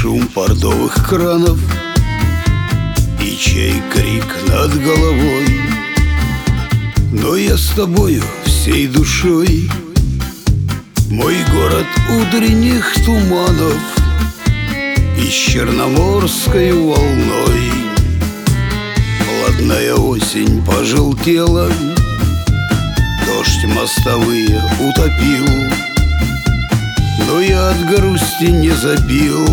шум портовых кранов и чей крик над головой. Но я с тобою всей душой. Мой город утренних туманов и с черноморской волной. Ладная осень пожелтела, дождь мостовые утопил, но я от грусти не забил.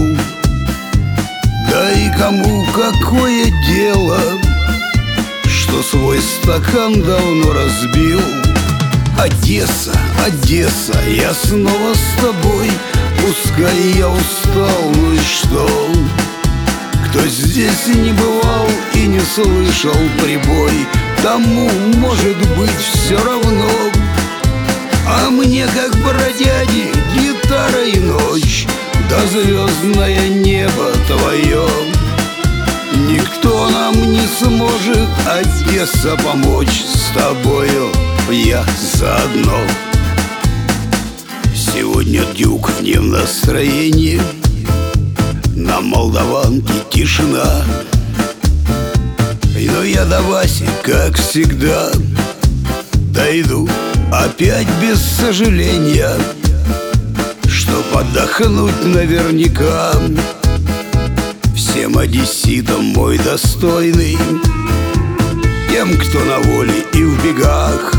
Да и кому какое дело, что свой стакан давно разбил. Одесса, Одесса, я снова с тобой. Пускай я устал, ну и что? Кто здесь не бывал и не слышал прибой, тому, может быть, все равно. А мне, как бродяге, гитара и ночь, да звездное небо твое. Никто нам не сможет, Одесса, помочь. С тобою я заодно. Сегодня дюк не в настроении, на Молдаванке тишина. Но я до Васи, как всегда, дойду опять без сожаления, чтоб отдохнуть наверняка. Всем одесситам мой достойный, тем, кто на воле и в бегах.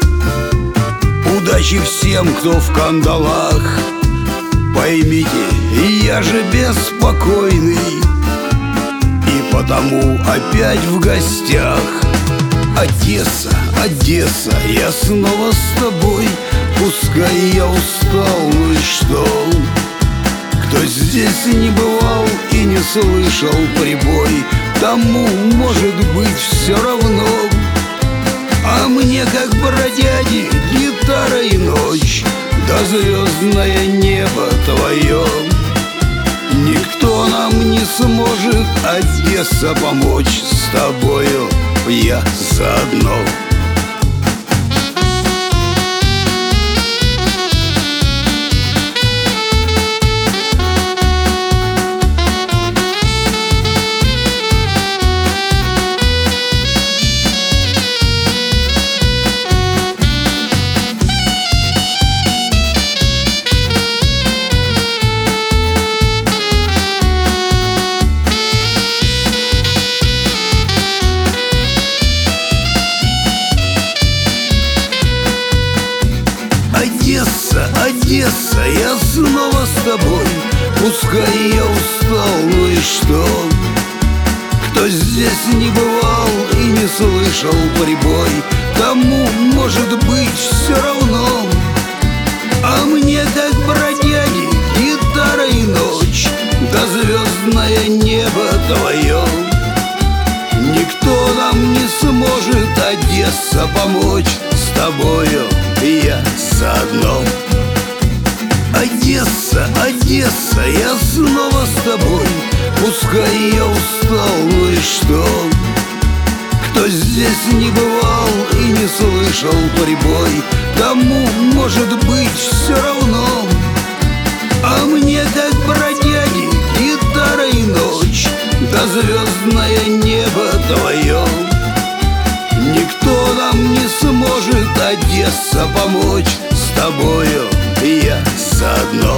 Удачи всем, кто в кандалах. Поймите, я же беспокойный, и потому опять в гостях. Одесса, Одесса, я снова с тобой. Пускай я устал, ну и что? Кто здесь не бывал и не слышал прибой, тому, может быть, все равно. А мне, как бродяге, гитара и ночь, да звездное небо твое. Никто нам не сможет, Одесса, помочь. С тобою я заодно. Одесса, Одесса, я снова с тобой. Пускай я устал, ну и что? Кто здесь не бывал и не слышал прибой, тому, может быть, все равно. А мне, как бродяге, гитара и ночь, да звездное небо твое. Никто нам не сможет, Одесса, помочь. С тобою я заодно. Одесса, Одесса, я снова с тобой. Пускай я устал, ну и что? Кто здесь не бывал и не слышал прибой, тому, может быть, все равно. А мне, как бродяге, гитара и ночь, да звездное небо твое. Никто нам не сможет, Одесса, помочь. С тобою я заодно.